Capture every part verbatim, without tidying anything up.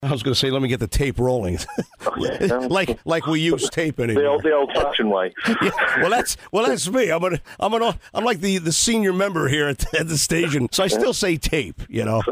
I was going to say, let me get the tape rolling, like like we use tape anymore. The old the old-fashioned way. Yeah, well, that's well, that's me. I'm an, I'm an, I'm like the, the senior member here at the, at the station, so I still say tape. You know.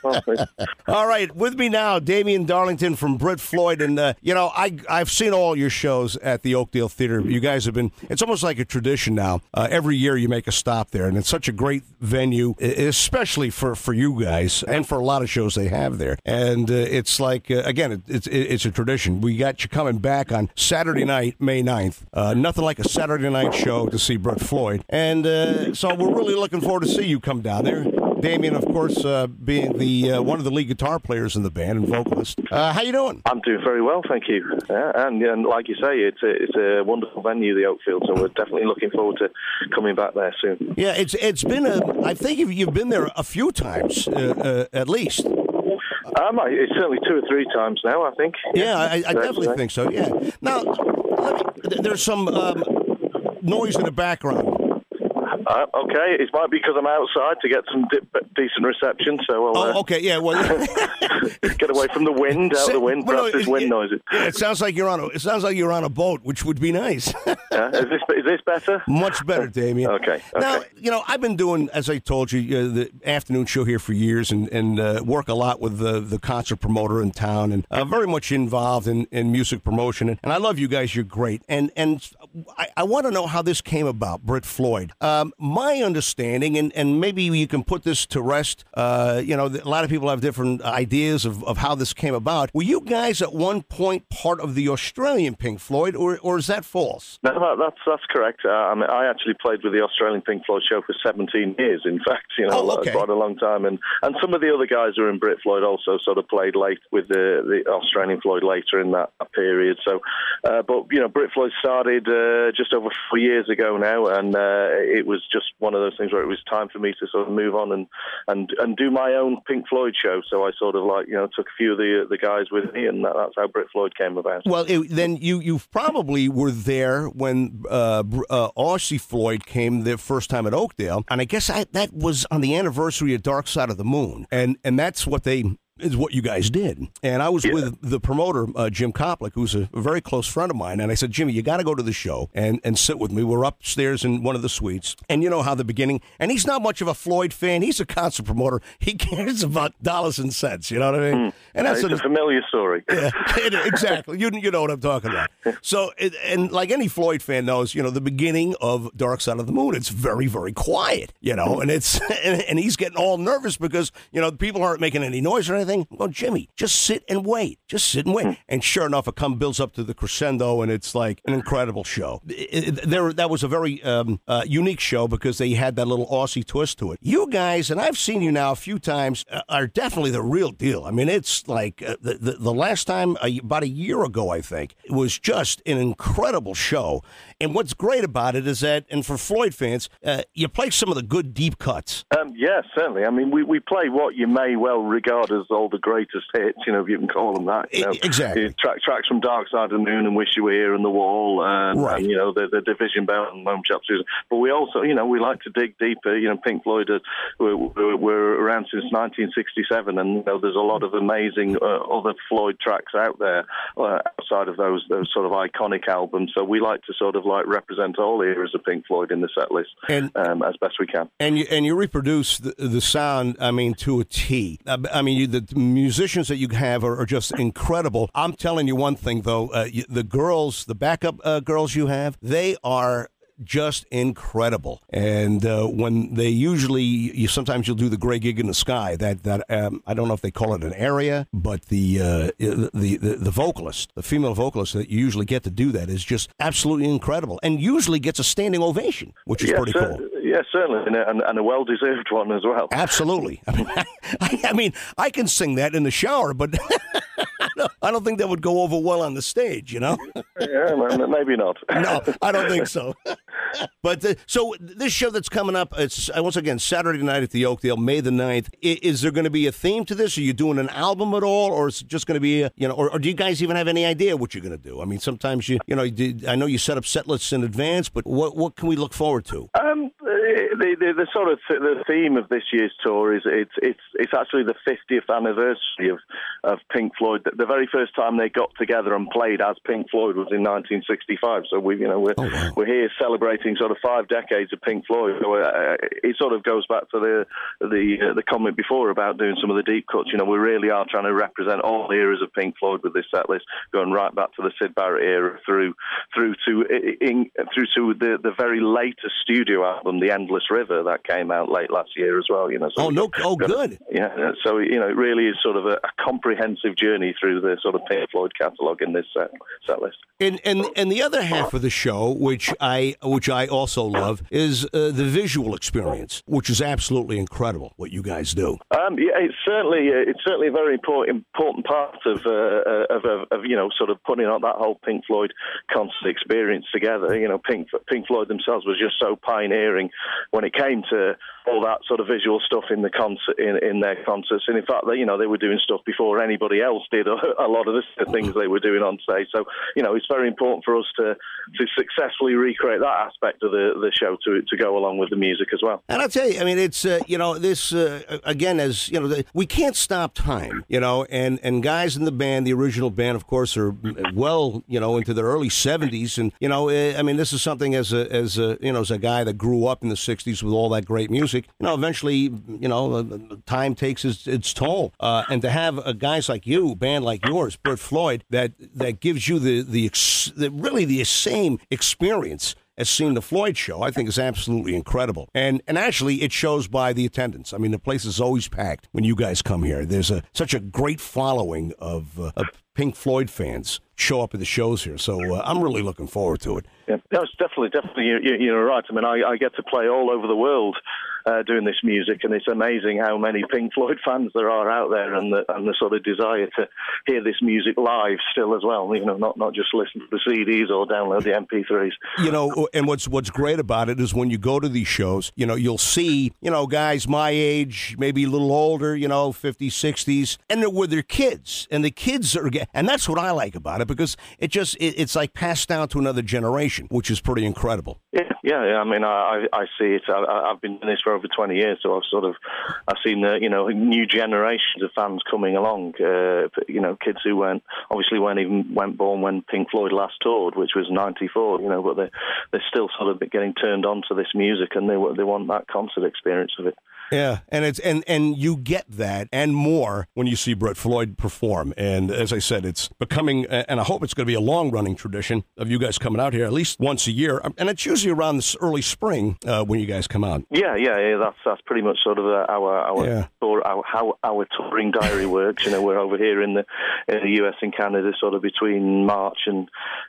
All right, with me now, Damian Darlington from Brit Floyd, and uh, you know, I I've seen all your shows at the Oakdale Theater. You guys have been. It's almost like a tradition now. Uh, every year you make a stop there, and it's such a great venue, especially for, for you guys and for a lot of shows they have there. And uh, it's like uh, again, it, it's it's a tradition. We got you coming back on Saturday night, May ninth. Uh, nothing like a Saturday night show to see Brit Floyd, and uh, so we're really looking forward to see you come down there. Damian, of course, uh, being the uh, one of the lead guitar players in the band and vocalist. Uh, how you doing? I'm doing very well, thank you. Yeah, and, and like you say, it's a, it's a wonderful venue, the Oakfield. So we're definitely looking forward to coming back there soon. Yeah, it's it's been a. I think you've been there a few times, uh, uh, at least. Um, it's certainly two or three times now, I think. Yeah, yeah I, I definitely think so. Yeah. Now, let me, there's some um, noise in the background. Uh, okay, it might be because I'm outside to get some di- decent reception. So, I'll, uh, oh, okay, yeah. Well, get away from the wind, out of the wind. Well, perhaps no, there's it, wind it, noises. It sounds like you're on. A, it sounds like you're on a boat, which would be nice. uh, is this is this better? Much better, Damian. Okay, okay. Now, you know, I've been doing, as I told you, uh, the afternoon show here for years, and and uh, work a lot with the the concert promoter in town, and uh, very much involved in, in music promotion. And, and I love you guys. You're great. And and I, I want to know how this came about, Brit Floyd. Um, my understanding, and, and maybe you can put this to rest, uh, you know, a lot of people have different ideas of, of how this came about. Were you guys at one point part of the Australian Pink Floyd, or or is that false? No, that, that's that's correct. Uh, I mean, I actually played with the Australian Pink Floyd show for seventeen years, in fact, you know, oh, okay. quite a long time. And, and some of the other guys who are in Brit Floyd also sort of played late with the, the Australian Floyd later in that period. So, uh, but, you know, Brit Floyd started uh, just over four years ago now, and uh, it was just one of those things where it was time for me to sort of move on and, and, and do my own Pink Floyd show. So I sort of like, you know, took a few of the the guys with me, and that's how Brit Floyd came about. Well, it, then you, you probably were there when uh, uh, Aussie Floyd came the first time at Oakdale, and I guess I, that was on the anniversary of Dark Side of the Moon, and and that's what they... is what you guys did. And I was yeah. with the promoter, uh, Jim Koplik, who's a very close friend of mine, and I said, Jimmy, you got to go to the show and, and sit with me. We're upstairs in one of the suites, and you know how the beginning, and he's not much of a Floyd fan. He's a concert promoter. He cares about dollars and cents, you know what I mean? Mm. And that's it's a, a familiar story. Yeah, it, exactly. You, you know what I'm talking about. So, it, and like any Floyd fan knows, you know, the beginning of Dark Side of the Moon, it's very, very quiet, you know, and it's, and, and he's getting all nervous because, you know, people aren't making any noise or anything. Well, Jimmy, just sit and wait. Just sit and wait. Mm. And sure enough, it comes builds up to the crescendo, and it's like an incredible show. It, it, there, that was a very um, uh, unique show because they had that little Aussie twist to it. You guys, and I've seen you now a few times, uh, are definitely the real deal. I mean, it's like uh, the, the the last time, uh, about a year ago, I think, it was just an incredible show. And what's great about it is that, and for Floyd fans, uh, you play some of the good deep cuts. Um, yeah, certainly. I mean, we, we play what you may well regard as all the greatest hits, you know, if you can call them that. You know, exactly. Track, tracks from Dark Side of the Moon and Wish You Were Here and The Wall, and, right. and you know, the, the Division Bell and Home Shop Susan. But we also, you know, we like to dig deeper. You know, Pink Floyd are, we're, we're around since nineteen sixty-seven, and you know, there's a lot of amazing uh, other Floyd tracks out there uh, outside of those those sort of iconic albums. So we like to sort of like represent all eras of Pink Floyd in the set list and, um, as best we can. And you and you reproduce the, the sound, I mean, to a T. I mean, you, the musicians that you have are, are just incredible. I'm telling you one thing, though. Uh, you, the girls, the backup uh, girls you have, they are just incredible. And uh, when they usually, you sometimes you'll do the Gray Gig in the Sky. That that um, I don't know if they call it an area, but the, uh, the the the vocalist, the female vocalist that you usually get to do that is just absolutely incredible, and usually gets a standing ovation, which is yes, pretty cool. Uh, yeah, certainly, and a, and a well-deserved one as well. Absolutely. I mean, I, I mean, I can sing that in the shower, but I, don't, I don't think that would go over well on the stage, you know? Yeah, maybe not. No, I don't think so. But uh, so this show that's coming up, it's uh, once again Saturday night at the Oakdale, May the ninth. Is, is there going to be a theme to this? Are you doing an album at all, or is it just going to be, a, you know, or, or do you guys even have any idea what you're going to do? I mean, sometimes you, you know, you did, I know you set up set lists in advance, but what what can we look forward to? Um, the, the, the sort of th- the theme of this year's tour is it's it's it's actually the fiftieth anniversary of, of Pink Floyd. The very first time they got together and played as Pink Floyd was in nineteen sixty-five. So we, you know, we're oh, wow. we're here celebrating sort of five decades of Pink Floyd. So uh, it sort of goes back to the the uh, the comment before about doing some of the deep cuts. You know, we really are trying to represent all eras of Pink Floyd with this set list, going right back to the Syd Barrett era through through to in, through to the the very latest studio album, The Endless River, that came out late last year as well. You know. So oh no! Oh, got, good. Yeah. So you know, it really is sort of a, a comprehensive journey through the sort of Pink Floyd catalogue in this set, set list. And and and the other half of the show, which I which I also love, is uh, the visual experience, which is absolutely incredible. What you guys do. Um, yeah, it's certainly it's certainly a very important important part of, uh, of, of of you know sort of putting on that whole Pink Floyd concert experience together. You know, Pink Pink Floyd themselves was just so pioneering when it came to all that sort of visual stuff in the concert in, in their concerts, and in fact, they, you know, they were doing stuff before anybody else did. A lot of the things they were doing on stage. So, you know, it's very important for us to to successfully recreate that aspect of the the show to to go along with the music as well. And I'll tell you, I mean, it's uh, you know this uh, again as you know the, we can't stop time, you know, and and guys in the band, the original band, of course, are well, you know, into their early seventies, and you know, uh, I mean, this is something as a as a you know as a guy that grew up in the sixties with all that great music. You know, eventually, you know, uh, time takes its, its toll, uh, and to have a guys like you, band like yours, Brit Floyd, that that gives you the the, ex- the really the same experience as seeing the Floyd show, I think is absolutely incredible. And and actually, it shows by the attendance. I mean, the place is always packed when you guys come here. There's a such a great following of, uh, of Pink Floyd fans show up at the shows here. So uh, I'm really looking forward to it. Yeah, no, it's definitely, definitely, you, you, you're right. I mean, I, I get to play all over the world uh, doing this music, and it's amazing how many Pink Floyd fans there are out there, and the and the sort of desire to hear this music live still as well. You know, not not just listen to the C Ds or download the M P threes. You know, and what's what's great about it is when you go to these shows, you know, you'll see, you know, guys my age, maybe a little older, you know, fifties, sixties, and they're with their kids, and the kids are, and that's what I like about it, because it just it, it's like passed down to another generation, which is pretty incredible. Yeah, yeah. yeah. I mean, I, I see it. I, I've been doing this for over twenty years, so I've sort of I've seen the you know new generations of fans coming along. Uh, you know, kids who weren't obviously weren't even weren't born when Pink Floyd last toured, which was ninety-four. You know, but they they're still sort of getting turned on to this music, and they they want that concert experience of it. Yeah, and it's and, and you get that and more when you see Brit Floyd perform. And as I said, it's becoming, and I hope it's going to be a long-running tradition of you guys coming out here at least once a year. And it's usually around this early spring uh, when you guys come out. Yeah, yeah, yeah. That's that's pretty much sort of uh, our our, yeah. tour, our how our touring diary works. You know, we're over here in the in the U S and Canada, sort of between March and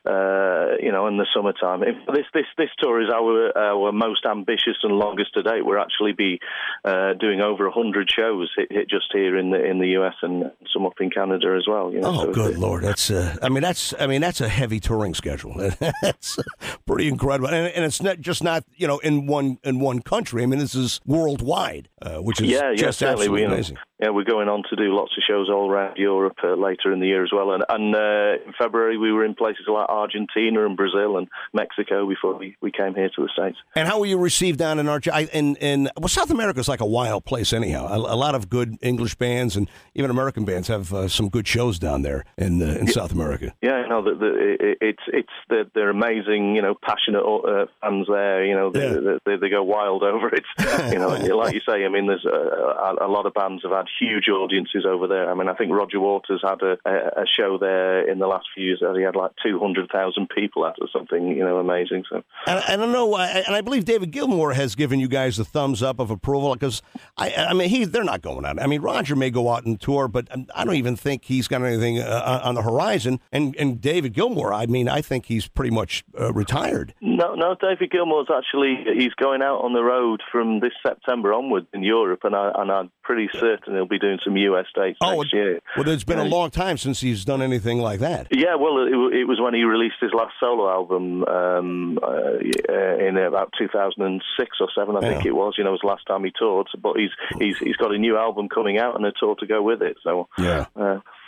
uh, you know, and the summertime. This this this tour is our our most ambitious and longest to date. We're actually be Uh, doing over a hundred shows hit, hit just here in the in the U S and some up in Canada as well. You know, oh, so good Lord! That's uh, I mean that's I mean that's a heavy touring schedule. That's pretty incredible, and, and it's not just not you know in one in one country. I mean this is worldwide, uh, which is yeah, just yeah, absolutely we, amazing. Yeah, we're going on to do lots of shows all around Europe uh, later in the year as well. And, and uh, in February, we were in places like Argentina and Brazil and Mexico before we, we came here to the States. And how were you received down in Argentina? In, in, well, South America is like a wild place anyhow. A, a lot of good English bands and even American bands have uh, some good shows down there in uh, in yeah. South America. Yeah, no, the, the, it, it's it's the, they're amazing, you know, passionate uh, fans there. You know, they, yeah. they, they go wild over it. You know, like you say, I mean, there's a, a lot of bands have had huge audiences over there. I mean, I think Roger Waters had a, a show there in the last few years. He had like two hundred thousand people at or something, you know, amazing. So, and, and I know, and I believe David Gilmour has given you guys the thumbs up of approval because, I, I mean, he they're not going out. I mean, Roger may go out and tour, but I don't even think he's got anything uh, on the horizon. And and David Gilmour, I mean, I think he's pretty much uh, retired. No, no, David Gilmour's actually he's going out on the road from this September onward in Europe, and I and I'm pretty certain he'll be doing some U S dates oh, next year. Well, it's been a long time since he's done anything like that. Yeah, well, it, it was when he released his last solo album um, uh, in about two thousand six or seven, I yeah. think it was. You know, it was the last time he toured. But he's he's he's got a new album coming out and a tour to go with it. So yeah. Uh,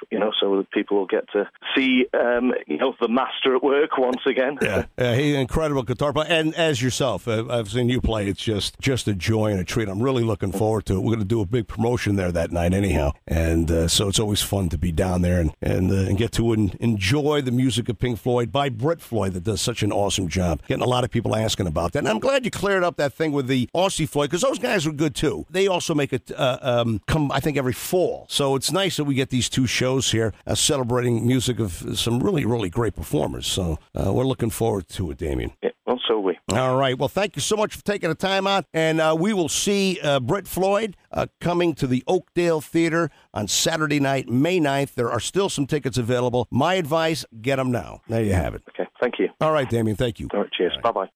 you know, so that people will get to see, um, you know, the master at work once again. Yeah, uh, he's an incredible guitar player, and as yourself, uh, I've seen you play. It's just just a joy and a treat. I'm really looking forward to it. We're going to do a big promotion there that night, anyhow, and uh, so it's always fun to be down there and and, uh, and get to en- enjoy the music of Pink Floyd by Brett Floyd, that does such an awesome job. Getting a lot of people asking about that, and I'm glad you cleared up that thing with the Aussie Floyd, because those guys were good too. They also make it uh, um, come, I think, every fall. So it's nice that we get these two shows here uh, celebrating music of some really, really great performers. So uh, we're looking forward to it, Damien. Yeah, well, so are we. All right. Well, thank you so much for taking the time out. And uh, we will see uh, Brett Floyd uh, coming to the Oakdale Theater on Saturday night, May ninth. There are still some tickets available. My advice, get them now. There you have it. Okay. Thank you. All right, Damien. Thank you. All right. Cheers. All right. Bye-bye.